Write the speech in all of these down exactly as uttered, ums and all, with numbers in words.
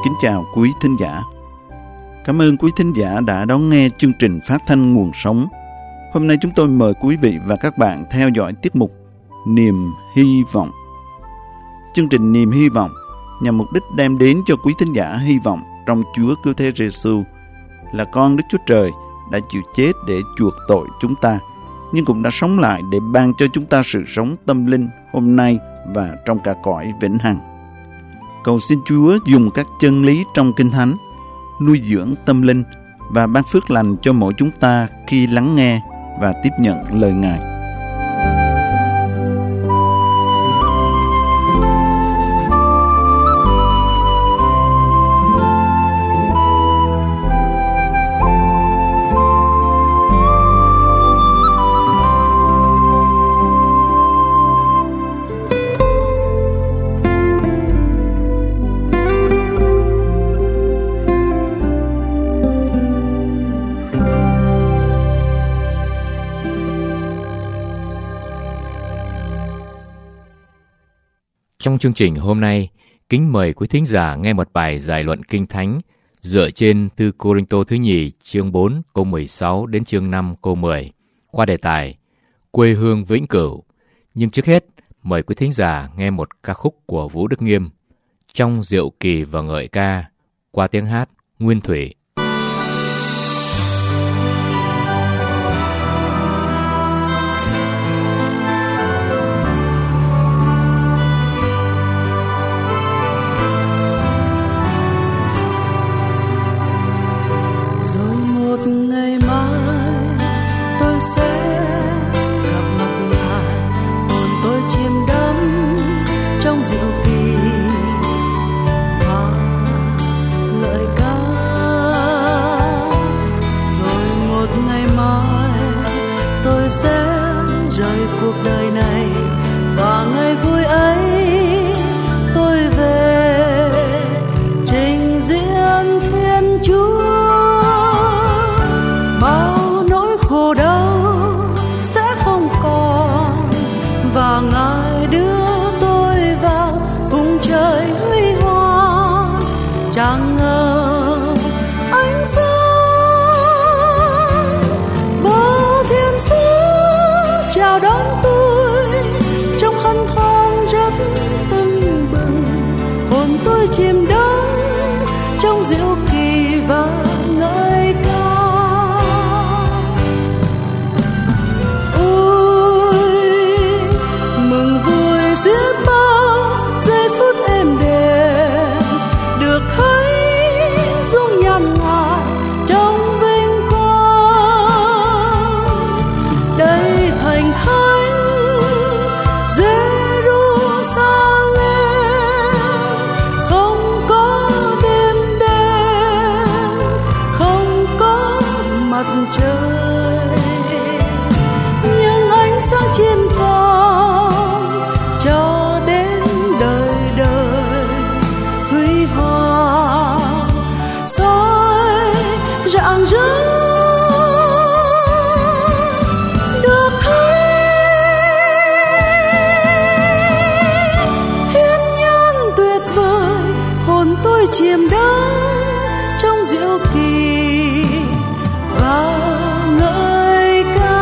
kính chào quý thính giả. Cảm ơn quý thính giả đã đón nghe chương trình phát thanh Nguồn Sống. Hôm nay chúng tôi mời quý vị và các bạn theo dõi tiết mục Niềm Hy Vọng. Chương trình Niềm Hy Vọng nhằm mục đích đem đến cho quý thính giả hy vọng trong Chúa Cứu Thế Giêsu là con Đức Chúa Trời đã chịu chết để chuộc tội chúng ta, nhưng cũng đã sống lại để ban cho chúng ta sự sống tâm linh hôm nay và trong cả cõi vĩnh hằng. Cầu xin Chúa dùng các chân lý trong Kinh Thánh nuôi dưỡng tâm linh và ban phước lành cho mỗi chúng ta khi lắng nghe và tiếp nhận lời Ngài. Trong chương trình hôm nay, kính mời quý thính giả nghe một bài giải luận Kinh Thánh dựa trên Tư Cô-rinh-tô thứ nhì chương bốn câu mười sáu đến chương năm câu mười qua đề tài Quê hương vĩnh cửu. Nhưng trước hết, mời quý thính giả nghe một ca khúc của Vũ Đức Nghiêm trong diệu kỳ và ngợi ca qua tiếng hát Nguyên Thủy. Cuộc đời này và ngày vui ấy tôi về trình diễn Thiên Chúa. Bao nỗi khổ đau sẽ không còn và Ngài đưa tôi vào cùng trời huy hoàng. Chẳng ngờ ánh sáng bao thiên sứ chào đón tôi trong hân hoan rất tưng bừng, hồn tôi chìm đắm trong diệu kỳ và ngợi ca. Ôi mừng vui xiết bao giây phút êm đềm được thấy dung nhan Ngài trong vinh quang. Đây thành thánh Jerusalem, không có đêm đen, không có mặt trời, nhưng ánh sáng trên vàng cho đến đời đời huy hoàng soi rạng rỡ. Chiêm đắm trong diệu kỳ và ngợi ca.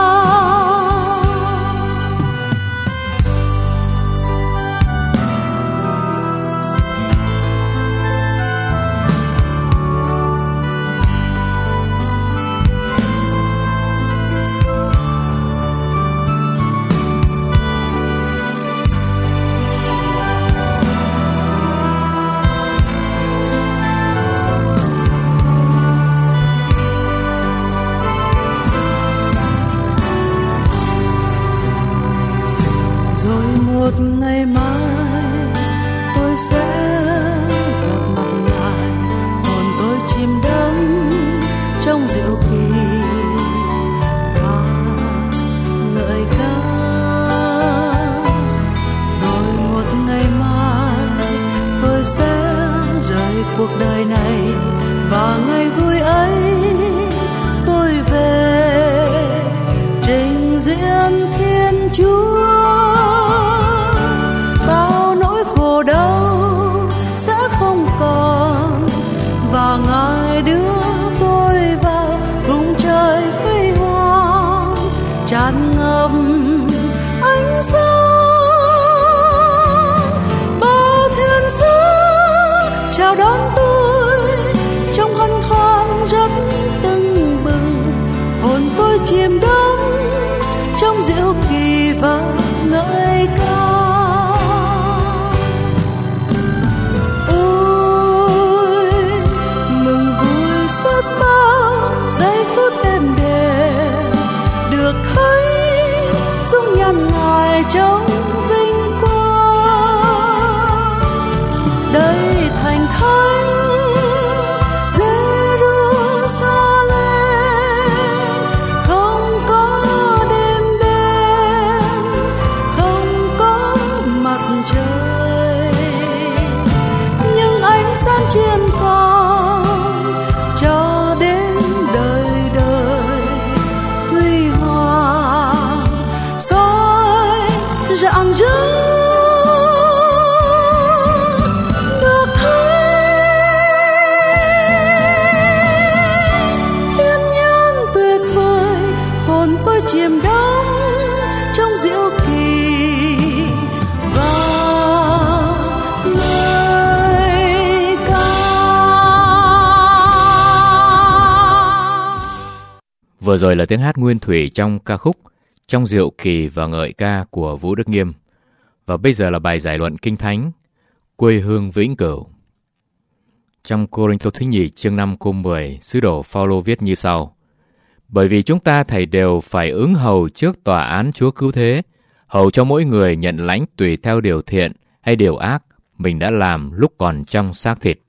Một ngày mai tôi sẽ gặp mặt Ngài, hồn tôi chìm đắm trong diệu kỳ và ngợi ca. Rồi một ngày mai tôi sẽ rời cuộc đời này và ngày vui ấy tôi về trình diễn Thiên Chúa. Bao nỗi khổ đau sẽ không còn tràn ngập ánh sáng. Bao thiên sứ chào đón tôi trong hân hoan rất tưng bừng, hồn tôi chìm đắm trong diệu kỳ và ngợi ca. Ôi mừng vui rất bao giây phút êm đềm, được thấy dung nhan Ngài trong vinh quang. Đây thành thánh Giê-ru-sa-lem, không có đêm đen, không có mặt trời, nhưng ánh sáng chiên con cho đến đời đời huy hoàng soi rạng rỡ. Được thấy thiên nhiên tuyệt vời, hồn tôi chìm đắm trong diệu kỳ và ngợi ca. Vừa rồi là tiếng hát nguyên thủy trong ca khúc Trong Diệu Kỳ và Ngợi Ca của Vũ Đức Nghiêm. Và bây giờ là bài giải luận Kinh Thánh Quê hương vĩnh cửu. Trong Cô-rinh-tô thứ nhì chương năm câu mười, sứ đồ Phao-lô viết như sau: Bởi vì chúng ta thảy đều phải ứng hầu trước tòa án Chúa cứu thế, hầu cho mỗi người nhận lãnh tùy theo điều thiện hay điều ác mình đã làm lúc còn trong xác thịt.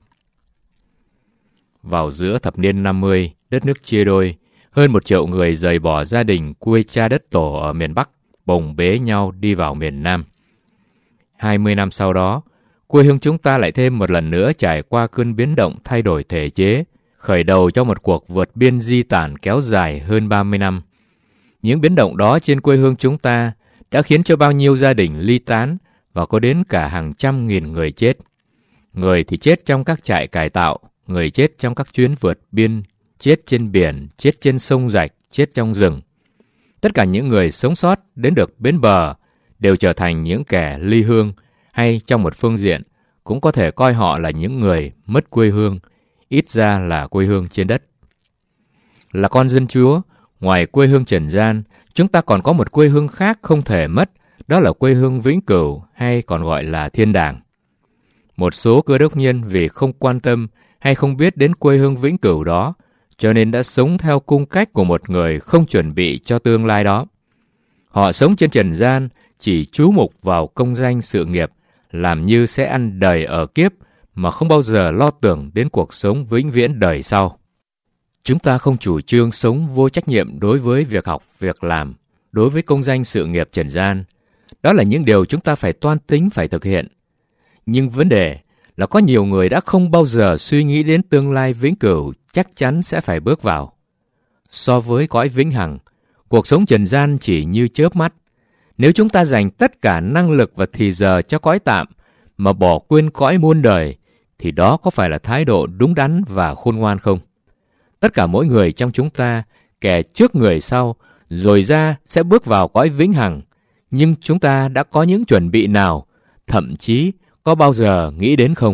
Vào giữa thập niên năm mươi, đất nước chia đôi, hơn một triệu người rời bỏ gia đình quê cha đất tổ ở miền Bắc, bồng bế nhau đi vào miền Nam. Hai mươi năm sau đó, quê hương chúng ta lại thêm một lần nữa trải qua cơn biến động thay đổi thể chế, khởi đầu cho một cuộc vượt biên di tản kéo dài hơn ba mươi năm. Những biến động đó trên quê hương chúng ta đã khiến cho bao nhiêu gia đình ly tán và có đến cả hàng trăm nghìn người chết. Người thì chết trong các trại cải tạo, người chết trong các chuyến vượt biên, chết trên biển, chết trên sông rạch, chết trong rừng. Tất cả những người sống sót đến được bến bờ đều trở thành những kẻ ly hương, hay trong một phương diện cũng có thể coi họ là những người mất quê hương, ít ra là quê hương trên đất. Là con dân Chúa, ngoài quê hương trần gian, chúng ta còn có một quê hương khác không thể mất, đó là quê hương vĩnh cửu hay còn gọi là thiên đàng. Một số cơ đốc nhân vì không quan tâm hay không biết đến quê hương vĩnh cửu đó, cho nên đã sống theo cung cách của một người không chuẩn bị cho tương lai đó. Họ sống trên trần gian, chỉ chú mục vào công danh sự nghiệp, làm như sẽ ăn đời ở kiếp mà không bao giờ lo tưởng đến cuộc sống vĩnh viễn đời sau. Chúng ta không chủ trương sống vô trách nhiệm đối với việc học, việc làm, đối với công danh sự nghiệp trần gian. Đó là những điều chúng ta phải toan tính, phải thực hiện. Nhưng vấn đề là có nhiều người đã không bao giờ suy nghĩ đến tương lai vĩnh cửu chắc chắn sẽ phải bước vào. So với cõi vĩnh hằng, cuộc sống trần gian chỉ như chớp mắt. Nếu chúng ta dành tất cả năng lực và thì giờ cho cõi tạm mà bỏ quên cõi muôn đời, thì đó có phải là thái độ đúng đắn và khôn ngoan không? Tất cả mỗi người trong chúng ta, kẻ trước người sau, rồi ra sẽ bước vào cõi vĩnh hằng. Nhưng chúng ta đã có những chuẩn bị nào, thậm chí có bao giờ nghĩ đến không?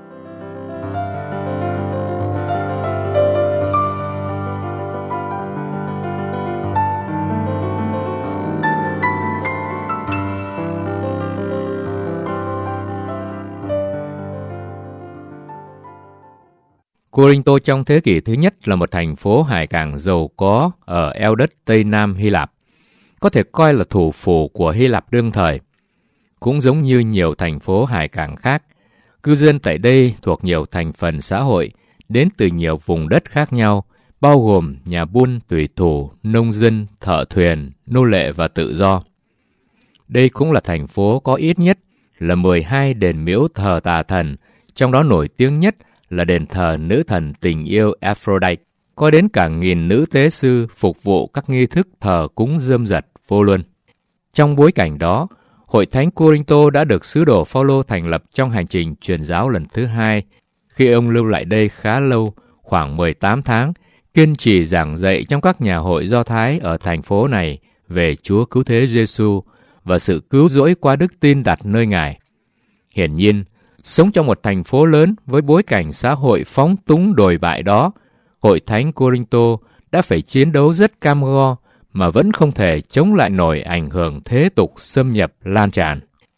Cô-rinh-tô trong thế kỷ thứ nhất là một thành phố hải cảng giàu có ở eo đất Tây Nam Hy Lạp, có thể coi là thủ phủ của Hy Lạp đương thời. Cũng giống như nhiều thành phố hải cảng khác, cư dân tại đây thuộc nhiều thành phần xã hội, đến từ nhiều vùng đất khác nhau, bao gồm nhà buôn, thủy thủ, nông dân, thợ thuyền, nô lệ và tự do. Đây cũng là thành phố có ít nhất là mười hai đền miếu thờ tà thần, trong đó nổi tiếng nhất là đền thờ nữ thần tình yêu Aphrodite, có đến cả nghìn nữ tế sư phục vụ các nghi thức thờ cúng rơm rật vô luân. Trong bối cảnh đó, Hội Thánh Cô-rinh-tô đã được sứ đồ Phao-lô thành lập trong hành trình truyền giáo lần thứ hai, khi ông lưu lại đây khá lâu, khoảng mười tám tháng, kiên trì giảng dạy trong các nhà hội Do Thái ở thành phố này về Chúa Cứu Thế Giêsu và sự cứu rỗi qua đức tin đặt nơi Ngài. Hiển nhiên, sống trong một thành phố lớn với bối cảnh xã hội phóng túng đồi bại đó, Hội Thánh Cô-rinh-tô đã phải chiến đấu rất cam go mà vẫn không thể chống lại nổi ảnh hưởng thế tục xâm nhập lan tràn.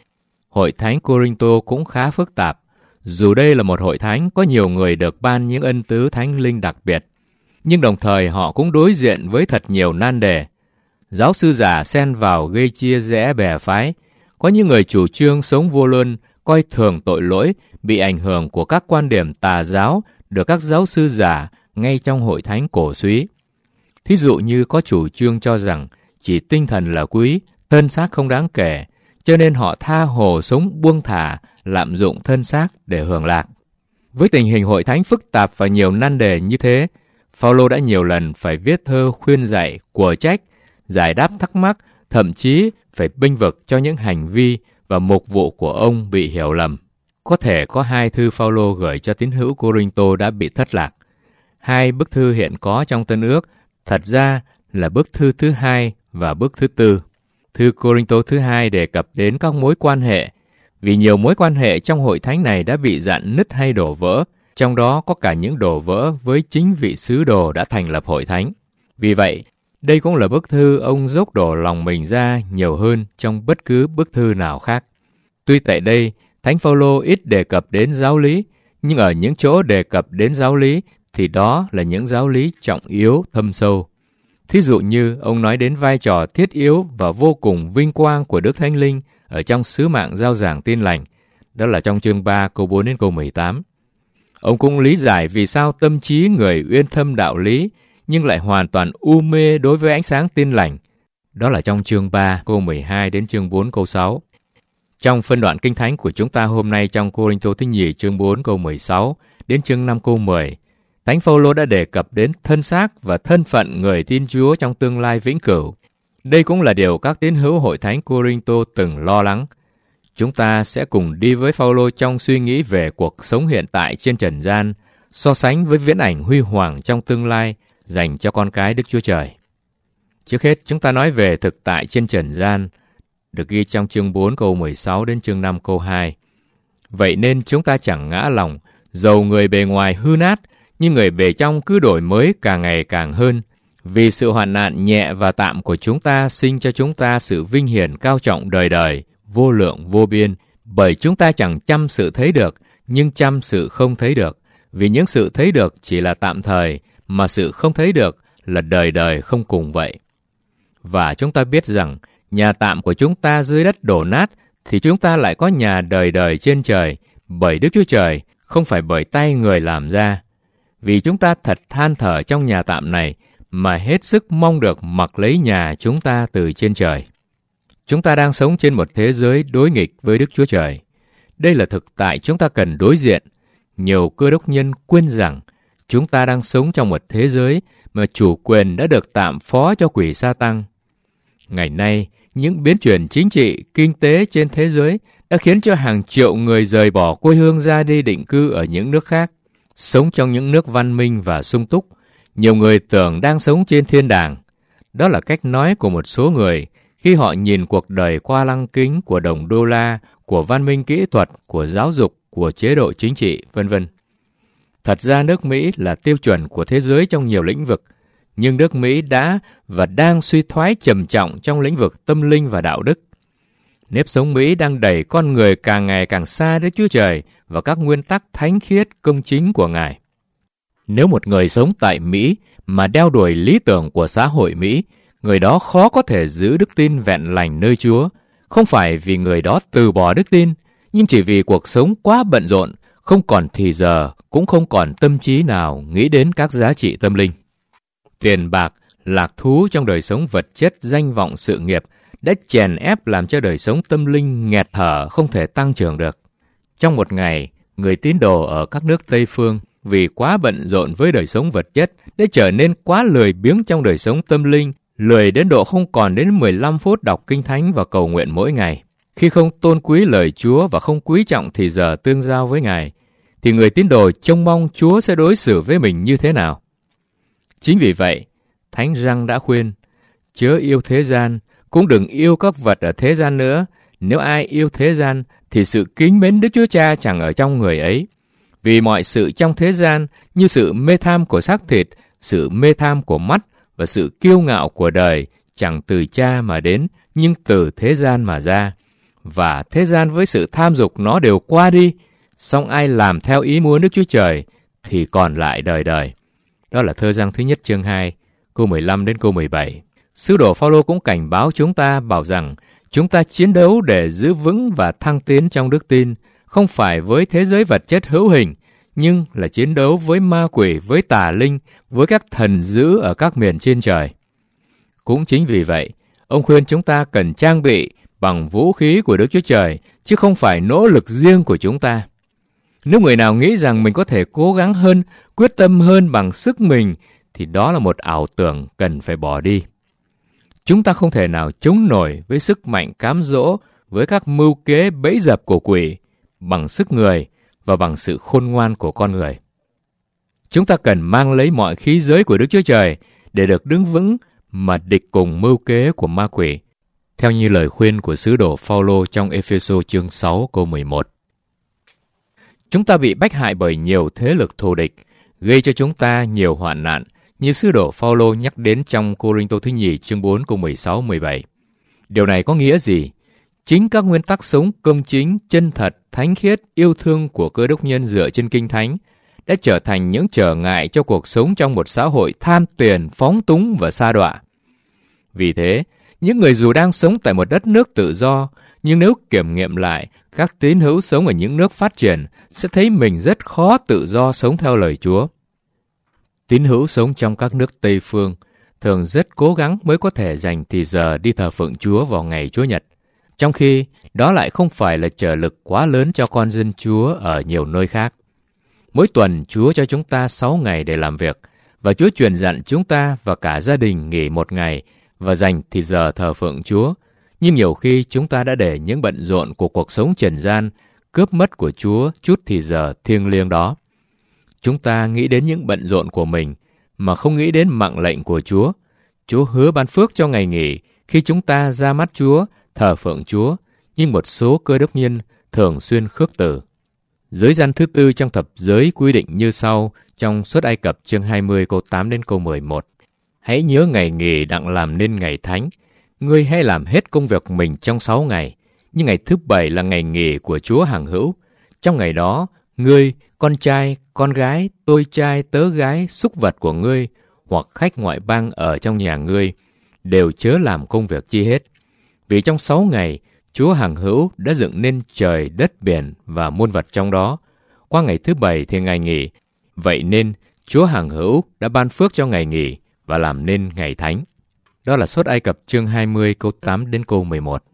Hội Thánh Cô-rinh-tô cũng khá phức tạp. Dù đây là một hội thánh có nhiều người được ban những ân tứ thánh linh đặc biệt, nhưng đồng thời họ cũng đối diện với thật nhiều nan đề. Giáo sư giả xen vào gây chia rẽ bè phái. Có những người chủ trương sống vô luân, coi thường tội lỗi, bị ảnh hưởng của các quan điểm tà giáo được các giáo sư giả ngay trong hội thánh cổ suý. Thí dụ như có chủ trương cho rằng chỉ tinh thần là quý, thân xác không đáng kể, cho nên họ tha hồ sống buông thả, lạm dụng thân xác để hưởng lạc. Với tình hình hội thánh phức tạp và nhiều nan đề như thế, Phao-lô đã nhiều lần phải viết thơ khuyên dạy, của trách, giải đáp thắc mắc, thậm chí phải bênh vực cho những hành vi và mục vụ của ông bị hiểu lầm. Có thể có hai thư Phao-lô gửi cho tín hữu Cô-rinh-tô đã bị thất lạc. Hai bức thư hiện có trong Tân Ước thật ra là bức thư thứ hai và bức thứ tư. Thư Cô-rinh-tô thứ hai đề cập đến các mối quan hệ, vì nhiều mối quan hệ trong hội thánh này đã bị rạn nứt hay đổ vỡ, trong đó có cả những đổ vỡ với chính vị sứ đồ đã thành lập hội thánh. Vì vậy, đây cũng là bức thư ông dốc đổ lòng mình ra nhiều hơn trong bất cứ bức thư nào khác. Tuy tại đây, Thánh Phao-lô ít đề cập đến giáo lý, nhưng ở những chỗ đề cập đến giáo lý thì đó là những giáo lý trọng yếu thâm sâu. Thí dụ như ông nói đến vai trò thiết yếu và vô cùng vinh quang của Đức Thánh Linh ở trong sứ mạng rao giảng tin lành, đó là trong chương ba câu bốn đến câu mười tám. Ông cũng lý giải vì sao tâm trí người uyên thâm đạo lý nhưng lại hoàn toàn u mê đối với ánh sáng tin lành, đó là trong chương ba câu mười hai đến chương bốn câu sáu. Trong phân đoạn kinh thánh của chúng ta hôm nay trong Cô-rinh-tô thứ nhì chương bốn câu mười sáu đến chương năm câu mười, Thánh Phao-lô đã đề cập đến thân xác và thân phận người tin Chúa trong tương lai vĩnh cửu. Đây cũng là điều các tín hữu hội thánh Cô-rinh-tô từng lo lắng. Chúng ta sẽ cùng đi với Phao-lô trong suy nghĩ về cuộc sống hiện tại trên trần gian, so sánh với viễn ảnh huy hoàng trong tương lai dành cho con cái Đức Chúa Trời. Trước hết, chúng ta nói về thực tại trên trần gian, được ghi trong chương bốn câu mười sáu đến chương năm câu hai. Vậy nên chúng ta chẳng ngã lòng, dầu người bề ngoài hư nát, nhưng người bề trong cứ đổi mới càng ngày càng hơn. Vì sự hoạn nạn nhẹ và tạm của chúng ta sinh cho chúng ta sự vinh hiển cao trọng đời đời, vô lượng vô biên. Bởi chúng ta chẳng chăm sự thấy được, nhưng chăm sự không thấy được. Vì những sự thấy được chỉ là tạm thời, mà sự không thấy được là đời đời không cùng vậy. Và chúng ta biết rằng, nhà tạm của chúng ta dưới đất đổ nát, thì chúng ta lại có nhà đời đời trên trời, bởi Đức Chúa Trời, không phải bởi tay người làm ra. Vì chúng ta thật than thở trong nhà tạm này, mà hết sức mong được mặc lấy nhà chúng ta từ trên trời. Chúng ta đang sống trên một thế giới đối nghịch với Đức Chúa Trời. Đây là thực tại chúng ta cần đối diện. Nhiều cơ đốc nhân quên rằng chúng ta đang sống trong một thế giới mà chủ quyền đã được tạm phó cho quỷ Sa-tăng. Ngày nay, những biến chuyển chính trị, kinh tế trên thế giới đã khiến cho hàng triệu người rời bỏ quê hương ra đi định cư ở những nước khác, sống trong những nước văn minh và sung túc. Nhiều người tưởng đang sống trên thiên đàng. Đó là cách nói của một số người khi họ nhìn cuộc đời qua lăng kính của đồng đô la, của văn minh kỹ thuật, của giáo dục, của chế độ chính trị, vân vân. Thật ra nước Mỹ là tiêu chuẩn của thế giới trong nhiều lĩnh vực, nhưng nước Mỹ đã và đang suy thoái trầm trọng trong lĩnh vực tâm linh và đạo đức. Nếp sống Mỹ đang đẩy con người càng ngày càng xa Đức Chúa Trời và các nguyên tắc thánh khiết công chính của Ngài. Nếu một người sống tại Mỹ mà đeo đuổi lý tưởng của xã hội Mỹ, người đó khó có thể giữ đức tin vẹn lành nơi Chúa, không phải vì người đó từ bỏ đức tin, nhưng chỉ vì cuộc sống quá bận rộn, không còn thì giờ, cũng không còn tâm trí nào nghĩ đến các giá trị tâm linh. Tiền bạc, lạc thú trong đời sống vật chất, danh vọng sự nghiệp đã chèn ép làm cho đời sống tâm linh nghẹt thở, không thể tăng trưởng được. Trong một ngày, người tín đồ ở các nước Tây phương vì quá bận rộn với đời sống vật chất đã trở nên quá lười biếng trong đời sống tâm linh, lười đến độ không còn đến mười lăm phút đọc kinh thánh và cầu nguyện mỗi ngày. Khi không tôn quý lời Chúa và không quý trọng thì giờ tương giao với Ngài, thì người tín đồ trông mong Chúa sẽ đối xử với mình như thế nào. Chính vì vậy, Thánh Răng đã khuyên, chớ yêu thế gian, Cũng đừng yêu các vật ở thế gian nữa. Nếu ai yêu thế gian thì sự kính mến Đức Chúa Cha chẳng ở trong người ấy. Vì mọi sự trong thế gian như sự mê tham của xác thịt, sự mê tham của mắt và sự kiêu ngạo của đời chẳng từ Cha mà đến, nhưng từ thế gian mà ra. Và thế gian với sự tham dục nó đều qua đi, song ai làm theo ý muốn Đức Chúa Trời thì còn lại đời đời. Đó là thơ Giăng thứ nhất chương hai, câu mười lăm đến câu mười bảy. Sứ đồ Phao-lô cũng cảnh báo chúng ta bảo rằng chúng ta chiến đấu để giữ vững và thăng tiến trong đức tin, không phải với thế giới vật chất hữu hình, nhưng là chiến đấu với ma quỷ, với tà linh, với các thần dữ ở các miền trên trời. Cũng chính vì vậy, ông khuyên chúng ta cần trang bị bằng vũ khí của Đức Chúa Trời, chứ không phải nỗ lực riêng của chúng ta. Nếu người nào nghĩ rằng mình có thể cố gắng hơn, quyết tâm hơn bằng sức mình, thì đó là một ảo tưởng cần phải bỏ đi. Chúng ta không thể nào chống nổi với sức mạnh cám dỗ, với các mưu kế bẫy dập của quỷ, bằng sức người và bằng sự khôn ngoan của con người. Chúng ta cần mang lấy mọi khí giới của Đức Chúa Trời để được đứng vững mà địch cùng mưu kế của ma quỷ, theo như lời khuyên của sứ đồ Phao-lô trong Ê-phê-sô chương sáu câu mười một. Chúng ta bị bách hại bởi nhiều thế lực thù địch, gây cho chúng ta nhiều hoạn nạn, như sứ đồ Phao-lô nhắc đến trong Cô-rinh-tô thứ nhì chương bốn câu mười sáu mười bảy. Điều này có nghĩa gì? Chính các nguyên tắc sống công chính, chân thật, thánh khiết, yêu thương của Cơ Đốc nhân dựa trên Kinh Thánh đã trở thành những trở ngại cho cuộc sống trong một xã hội tham tiền, phóng túng và sa đọa. Vì thế, những người dù đang sống tại một đất nước tự do, nhưng nếu kiểm nghiệm lại, các tín hữu sống ở những nước phát triển sẽ thấy mình rất khó tự do sống theo lời Chúa. Tín hữu sống trong các nước Tây phương thường rất cố gắng mới có thể dành thì giờ đi thờ phượng Chúa vào ngày Chúa Nhật, trong khi đó lại không phải là trở lực quá lớn cho con dân Chúa ở nhiều nơi khác. Mỗi tuần Chúa cho chúng ta sáu ngày để làm việc, và Chúa truyền dặn chúng ta và cả gia đình nghỉ một ngày và dành thì giờ thờ phượng Chúa. Nhưng nhiều khi chúng ta đã để những bận rộn của cuộc sống trần gian cướp mất của Chúa chút thì giờ thiêng liêng đó. Chúng ta nghĩ đến những bận rộn của mình mà không nghĩ đến mạng lệnh của Chúa. Chúa hứa ban phước cho ngày nghỉ khi chúng ta ra mắt Chúa, thờ phượng Chúa, nhưng một số Cơ Đốc nhân thường xuyên khước từ. Giới gian thứ tư trong thập giới quy định như sau trong Xuất Ai Cập chương hai mươi câu tám đến câu mười một. Hãy nhớ ngày nghỉ đặng làm nên ngày thánh. Ngươi hãy làm hết công việc mình trong sáu ngày, nhưng ngày thứ bảy là ngày nghỉ của Chúa hằng hữu. Trong ngày đó, ngươi, con trai, con gái, tôi trai, tớ gái, súc vật của ngươi, hoặc khách ngoại bang ở trong nhà ngươi, đều chớ làm công việc chi hết. Vì trong sáu ngày, Chúa hằng hữu đã dựng nên trời, đất, biển và muôn vật trong đó. Qua ngày thứ bảy thì ngày nghỉ. Vậy nên, Chúa hằng hữu đã ban phước cho ngày nghỉ và làm nên ngày thánh. Đó là Xuất Ai Cập chương hai mươi câu tám đến câu mười một.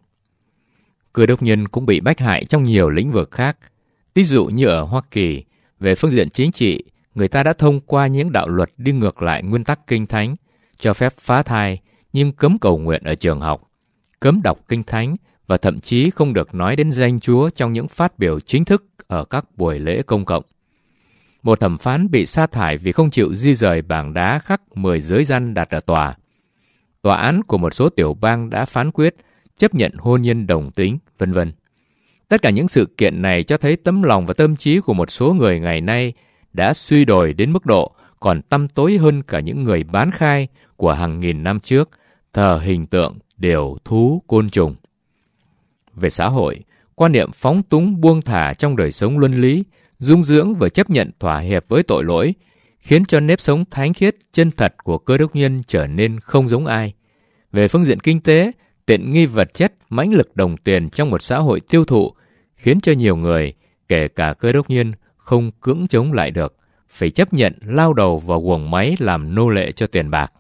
Cơ đốc nhân cũng bị bách hại trong nhiều lĩnh vực khác. Ví dụ như ở Hoa Kỳ, về phương diện chính trị, người ta đã thông qua những đạo luật đi ngược lại nguyên tắc Kinh Thánh, cho phép phá thai nhưng cấm cầu nguyện ở trường học, cấm đọc Kinh Thánh và thậm chí không được nói đến danh Chúa trong những phát biểu chính thức ở các buổi lễ công cộng. Một thẩm phán bị sa thải vì không chịu di rời bảng đá khắc mười giới răn đặt ở tòa. Tòa án của một số tiểu bang đã phán quyết chấp nhận hôn nhân đồng tính, vân vân. Tất cả những sự kiện này cho thấy tấm lòng và tâm trí của một số người ngày nay đã suy đồi đến mức độ còn tăm tối hơn cả những người bán khai của hàng nghìn năm trước, thờ hình tượng, điểu, thú, côn trùng. Về xã hội, quan niệm phóng túng buông thả trong đời sống luân lý, dung dưỡng và chấp nhận thỏa hiệp với tội lỗi, khiến cho nếp sống thánh khiết, chân thật của Cơ Đốc nhân trở nên không giống ai. Về phương diện kinh tế, tiện nghi vật chất, mãnh lực đồng tiền trong một xã hội tiêu thụ, khiến cho nhiều người, kể cả Cơ Đốc nhân, không cưỡng chống lại được, phải chấp nhận lao đầu vào guồng máy làm nô lệ cho tiền bạc.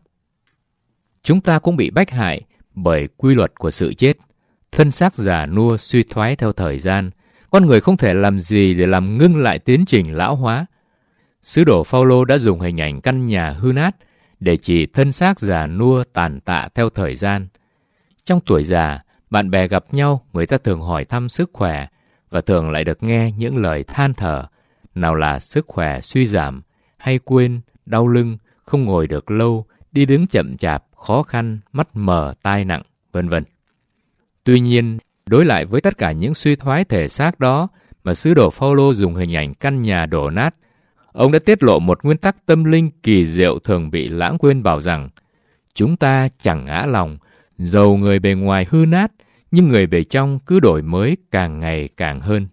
Chúng ta cũng bị bách hại bởi quy luật của sự chết. Thân xác già nua suy thoái theo thời gian, con người không thể làm gì để làm ngưng lại tiến trình lão hóa. Sứ đồ Phao-lô đã dùng hình ảnh căn nhà hư nát để chỉ thân xác già nua tàn tạ theo thời gian. Trong tuổi già, bạn bè gặp nhau, người ta thường hỏi thăm sức khỏe và thường lại được nghe những lời than thở, nào là sức khỏe suy giảm, hay quên, đau lưng, không ngồi được lâu, đi đứng chậm chạp, khó khăn, mắt mờ, tai nặng, vân vân. Tuy nhiên, đối lại với tất cả những suy thoái thể xác đó mà sứ đồ Phao-lô dùng hình ảnh căn nhà đổ nát, ông đã tiết lộ một nguyên tắc tâm linh kỳ diệu thường bị lãng quên, bảo rằng chúng ta chẳng ngã lòng, dầu người bề ngoài hư nát, nhưng người bề trong cứ đổi mới càng ngày càng hơn.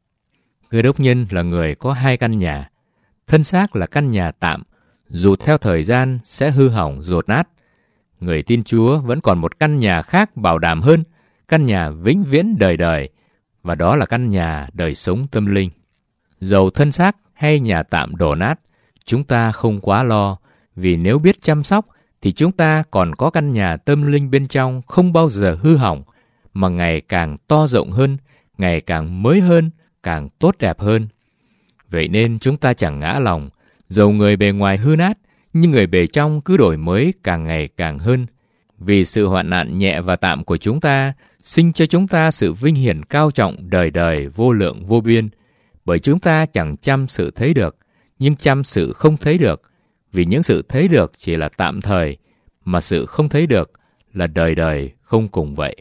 Cơ đốc nhân là người có hai căn nhà. Thân xác là căn nhà tạm, dù theo thời gian sẽ hư hỏng dột nát. Người tin Chúa vẫn còn một căn nhà khác bảo đảm hơn, căn nhà vĩnh viễn đời đời, và đó là căn nhà đời sống tâm linh. Dầu thân xác hay nhà tạm đổ nát, chúng ta không quá lo, vì nếu biết chăm sóc thì chúng ta còn có căn nhà tâm linh bên trong không bao giờ hư hỏng, mà ngày càng to rộng hơn, ngày càng mới hơn, càng tốt đẹp hơn. Vậy nên chúng ta chẳng ngã lòng, dầu người bề ngoài hư nát, nhưng người bề trong cứ đổi mới càng ngày càng hơn. Vì sự hoạn nạn nhẹ và tạm của chúng ta sinh cho chúng ta sự vinh hiển cao trọng đời đời vô lượng vô biên. Bởi chúng ta chẳng chăm sự thấy được, nhưng chăm sự không thấy được. Vì những sự thấy được chỉ là tạm thời, mà sự không thấy được là đời đời không cùng vậy.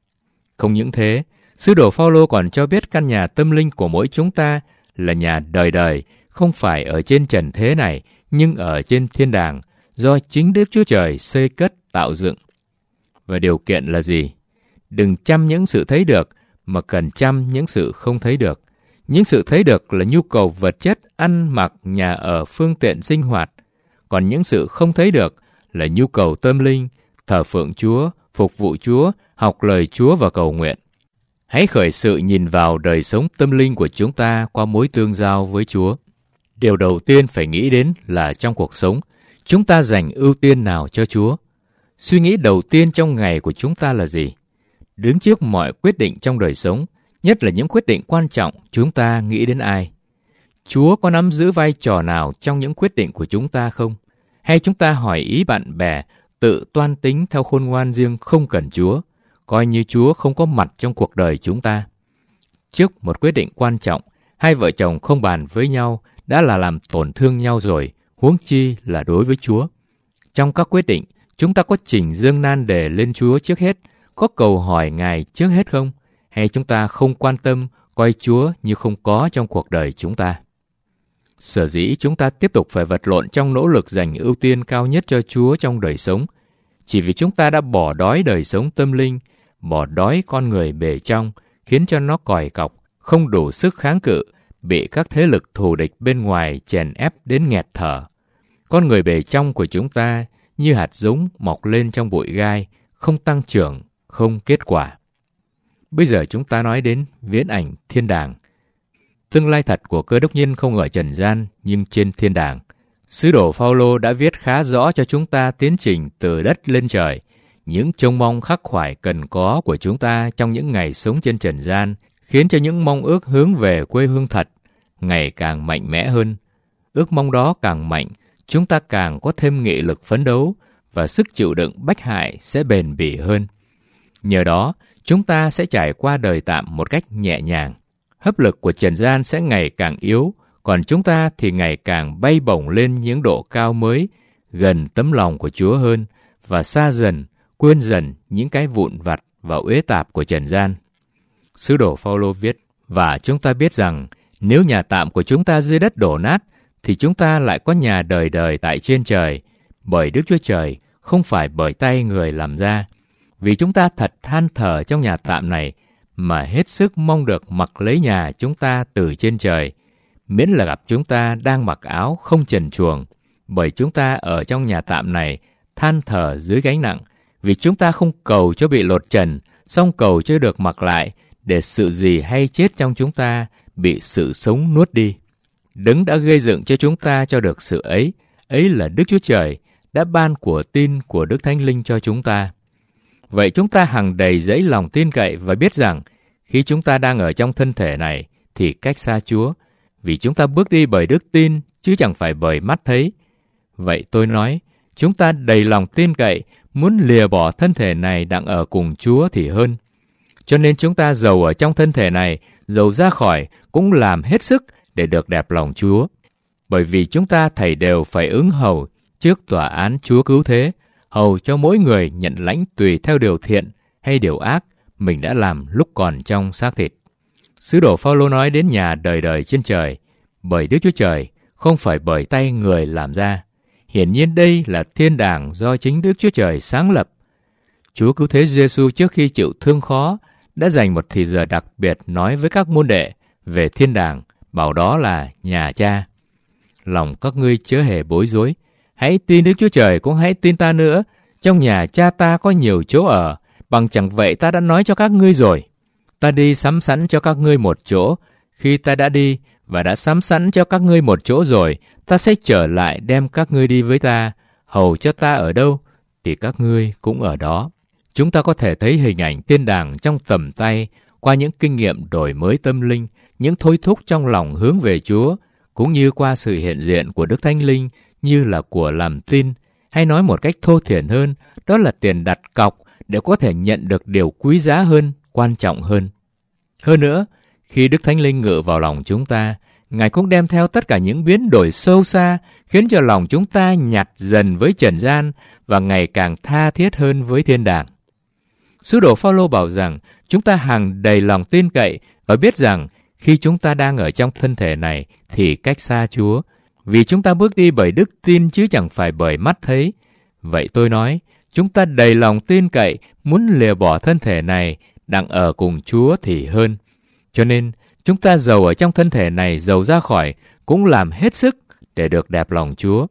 Không những thế, sứ đồ Phao-lô còn cho biết căn nhà tâm linh của mỗi chúng ta là nhà đời đời, không phải ở trên trần thế này, nhưng ở trên thiên đàng, do chính Đức Chúa Trời xây cất tạo dựng. Và điều kiện là gì? Đừng chăm những sự thấy được, mà cần chăm những sự không thấy được. Những sự thấy được là nhu cầu vật chất, ăn mặc, nhà ở, phương tiện sinh hoạt. Còn những sự không thấy được là nhu cầu tâm linh, thờ phượng Chúa, phục vụ Chúa, học lời Chúa và cầu nguyện. Hãy khởi sự nhìn vào đời sống tâm linh của chúng ta qua mối tương giao với Chúa. Điều đầu tiên phải nghĩ đến là trong cuộc sống, chúng ta dành ưu tiên nào cho Chúa? Suy nghĩ đầu tiên trong ngày của chúng ta là gì? Đứng trước mọi quyết định trong đời sống, nhất là những quyết định quan trọng, chúng ta nghĩ đến ai? Chúa có nắm giữ vai trò nào trong những quyết định của chúng ta không? Hay chúng ta hỏi ý bạn bè, tự toan tính theo khôn ngoan riêng không cần Chúa, coi như Chúa không có mặt trong cuộc đời chúng ta? Trước một quyết định quan trọng, hai vợ chồng không bàn với nhau đã là làm tổn thương nhau rồi, huống chi là đối với Chúa. Trong các quyết định, chúng ta có trình dâng nan đề lên Chúa trước hết, có cầu hỏi Ngài trước hết không? Hay chúng ta không quan tâm, coi Chúa như không có trong cuộc đời chúng ta? Sở dĩ chúng ta tiếp tục phải vật lộn trong nỗ lực dành ưu tiên cao nhất cho Chúa trong đời sống, chỉ vì chúng ta đã bỏ đói đời sống tâm linh, bỏ đói con người bề trong, khiến cho nó còi cọc, không đủ sức kháng cự, bị các thế lực thù địch bên ngoài chèn ép đến nghẹt thở. Con người bề trong của chúng ta như hạt giống mọc lên trong bụi gai, không tăng trưởng, không kết quả. Bây giờ chúng ta nói đến viễn ảnh thiên đàng. Tương lai thật của cơ đốc nhân không ở trần gian, nhưng trên thiên đàng. Sứ đồ Phao-lô đã viết khá rõ cho chúng ta tiến trình từ đất lên trời, những trông mong khắc khoải cần có của chúng ta trong những ngày sống trên trần gian, khiến cho những mong ước hướng về quê hương thật ngày càng mạnh mẽ hơn. Ước mong đó càng mạnh, chúng ta càng có thêm nghị lực phấn đấu và sức chịu đựng bách hại sẽ bền bỉ hơn. Nhờ đó, chúng ta sẽ trải qua đời tạm một cách nhẹ nhàng. Hấp lực của trần gian sẽ ngày càng yếu, còn chúng ta thì ngày càng bay bổng lên những độ cao mới, gần tấm lòng của Chúa hơn và xa dần, quên dần những cái vụn vặt và uế tạp của trần gian. Sứ đồ Phao-lô viết, và chúng ta biết rằng nếu nhà tạm của chúng ta dưới đất đổ nát, thì chúng ta lại có nhà đời đời tại trên trời, bởi Đức Chúa Trời, không phải bởi tay người làm ra. Vì chúng ta thật than thở trong nhà tạm này, mà hết sức mong được mặc lấy nhà chúng ta từ trên trời, miễn là gặp chúng ta đang mặc áo không trần truồng, bởi chúng ta ở trong nhà tạm này than thở dưới gánh nặng, vì chúng ta không cầu cho bị lột trần, song cầu cho được mặc lại, để sự gì hay chết trong chúng ta bị sự sống nuốt đi. Đấng đã gây dựng cho chúng ta cho được sự ấy, ấy là Đức Chúa Trời, đã ban của tin của Đức Thánh Linh cho chúng ta. Vậy chúng ta hằng đầy dẫy lòng tin cậy và biết rằng khi chúng ta đang ở trong thân thể này thì cách xa Chúa, vì chúng ta bước đi bởi đức tin chứ chẳng phải bởi mắt thấy. Vậy tôi nói, chúng ta đầy lòng tin cậy, muốn lìa bỏ thân thể này đang ở cùng Chúa thì hơn. Cho nên chúng ta dầu ở trong thân thể này, dầu ra khỏi, cũng làm hết sức để được đẹp lòng Chúa. Bởi vì chúng ta thảy đều phải ứng hầu trước tòa án Chúa cứu thế, hầu cho mỗi người nhận lãnh tùy theo điều thiện hay điều ác mình đã làm lúc còn trong xác thịt. Sứ đồ Phao-lô nói đến nhà đời đời trên trời, bởi Đức Chúa Trời, không phải bởi tay người làm ra. Hiển nhiên đây là thiên đàng do chính Đức Chúa Trời sáng lập. Chúa Cứu Thế Giê-xu trước khi chịu thương khó đã dành một thì giờ đặc biệt nói với các môn đệ về thiên đàng, bảo đó là nhà Cha. Lòng các ngươi chớ hề bối rối, hãy tin Đức Chúa Trời cũng hãy tin ta nữa. Trong nhà Cha ta có nhiều chỗ ở, bằng chẳng vậy ta đã nói cho các ngươi rồi. Ta đi sắm sẵn cho các ngươi một chỗ. Khi ta đã đi và đã sắm sẵn cho các ngươi một chỗ rồi, ta sẽ trở lại đem các ngươi đi với ta, hầu cho ta ở đâu thì các ngươi cũng ở đó. Chúng ta có thể thấy hình ảnh thiên đàng trong tầm tay qua những kinh nghiệm đổi mới tâm linh, những thôi thúc trong lòng hướng về Chúa, cũng như qua sự hiện diện của Đức Thánh Linh như là của làm tin, hay nói một cách thô thiển hơn, đó là tiền đặt cọc để có thể nhận được điều quý giá hơn, quan trọng hơn. Hơn nữa, khi Đức Thánh Linh ngự vào lòng chúng ta, Ngài cũng đem theo tất cả những biến đổi sâu xa, khiến cho lòng chúng ta nhạt dần với trần gian và ngày càng tha thiết hơn với thiên đàng. Sứ đồ Phao-lô bảo rằng chúng ta hằng đầy lòng tin cậy và biết rằng khi chúng ta đang ở trong thân thể này thì cách xa Chúa, vì chúng ta bước đi bởi đức tin chứ chẳng phải bởi mắt thấy. Vậy tôi nói, chúng ta đầy lòng tin cậy, muốn lìa bỏ thân thể này, đặng ở cùng Chúa thì hơn. Cho nên, chúng ta giàu ở trong thân thể này, giàu ra khỏi, cũng làm hết sức để được đẹp lòng Chúa.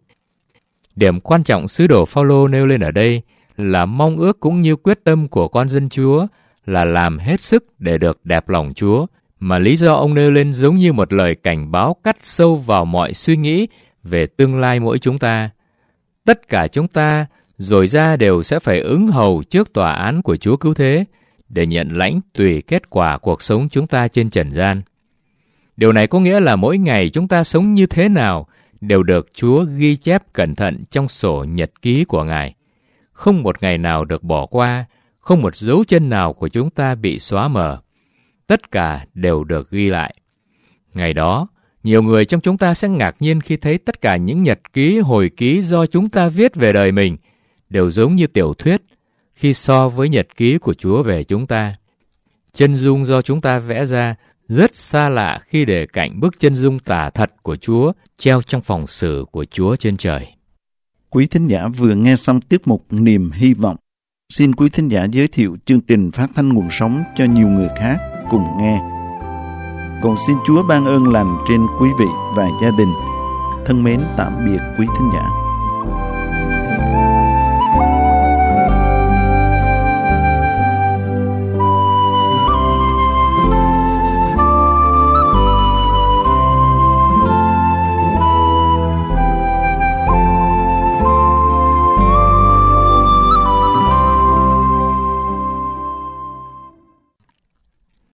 Điểm quan trọng sứ đồ Phao-lô nêu lên ở đây là mong ước cũng như quyết tâm của con dân Chúa là làm hết sức để được đẹp lòng Chúa, mà lý do ông nêu lên giống như một lời cảnh báo cắt sâu vào mọi suy nghĩ về tương lai mỗi chúng ta. Tất cả chúng ta rồi ra đều sẽ phải ứng hầu trước tòa án của Chúa Cứu Thế để nhận lãnh tùy kết quả cuộc sống chúng ta trên trần gian. Điều này có nghĩa là mỗi ngày chúng ta sống như thế nào đều được Chúa ghi chép cẩn thận trong sổ nhật ký của Ngài. Không một ngày nào được bỏ qua, không một dấu chân nào của chúng ta bị xóa mờ. Tất cả đều được ghi lại. Ngày đó, nhiều người trong chúng ta sẽ ngạc nhiên khi thấy tất cả những nhật ký, hồi ký do chúng ta viết về đời mình đều giống như tiểu thuyết khi so với nhật ký của Chúa về chúng ta. Chân dung do chúng ta vẽ ra rất xa lạ khi để cạnh bức chân dung tả thật của Chúa treo trong phòng xử của Chúa trên trời. Quý thính giả vừa nghe xong tiết mục Niềm Hy Vọng. Xin quý thính giả giới thiệu chương trình phát thanh nguồn sống cho nhiều người khác cùng nghe. Còn xin Chúa ban ơn lành trên quý vị và gia đình. Thân mến tạm biệt quý thính giả.